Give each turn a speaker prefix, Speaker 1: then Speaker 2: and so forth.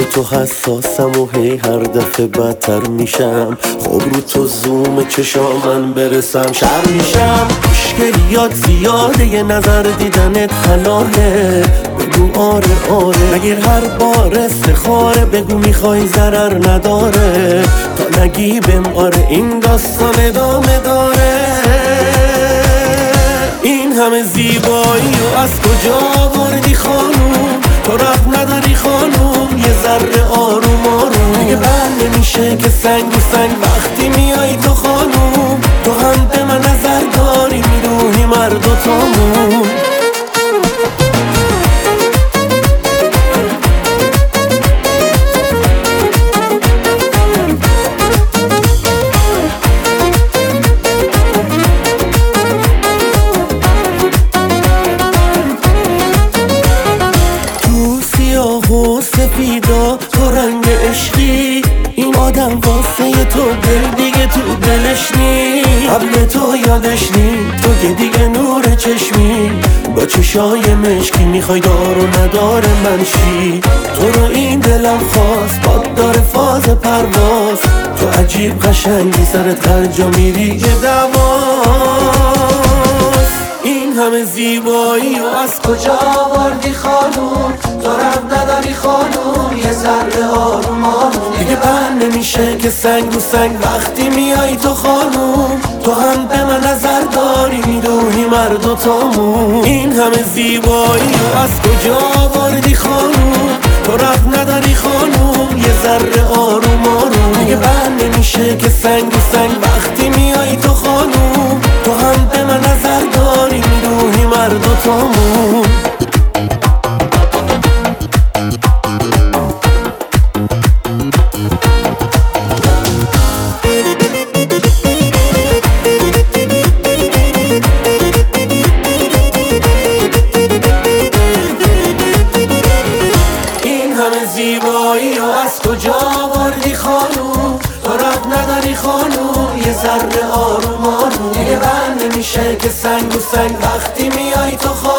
Speaker 1: رو تو حساسم و هی هر دفعه بدتر میشم. خب رو تو زوم چشام من برسم شر میشم. مشکلیات زیاده یه نظر دیدنت حلاله. بگو آره آره نگیر هر بار استخاره. بگو میخوای ضرر نداره تا نگی بهم آره. این داستان ادامه داره. این همه زیبایی و از کجا آوردی خانوم؟ تو رفت نداری خانوم یه ذره آروم آروم. دیگه بر نمیشه که سنگ و سنگ وقتی میای تو خانوم. تو هم به من نظر داری میدونی مرد و تامون. سفیدا تو رنگ عشقی. این آدم واسه تو دل دیگه تو دلش نی. قبل تو یادش نی تو که دیگه نور چشمی. با چشای مشکی میخوای دار و نداره منشی. تو رو این دلم خواست باد داره فاز پرواز. تو عجیب قشنگی سرت هر جا میری یه دواست. این همه زیبایی و از کجا آوردی خانوم؟ تو رب نداری خانوم یه ذره آروم آروم. دیگه بر نمیشه که سنگ رو سنگ وقتی میای تو خانوم. تو هم به من نظر داری میدونی مرد و تامون. این همه زیبایی و از کجا آوردی خانوم؟ تو رب نداری خانوم یه ذره آروم آروم. دیگه بر نمیشه که سنگ رو سنگ وقتی میای تو خانوم. تو هم به من نظر داری میدونی مرد و تامون. زیبایی و از کجا آوردی خانوم؟ تو رب نداری خانوم یه ذره آروم آروم. دیگه بر نمیشه که سنگ و سنگ وقتی میای تو خانوم.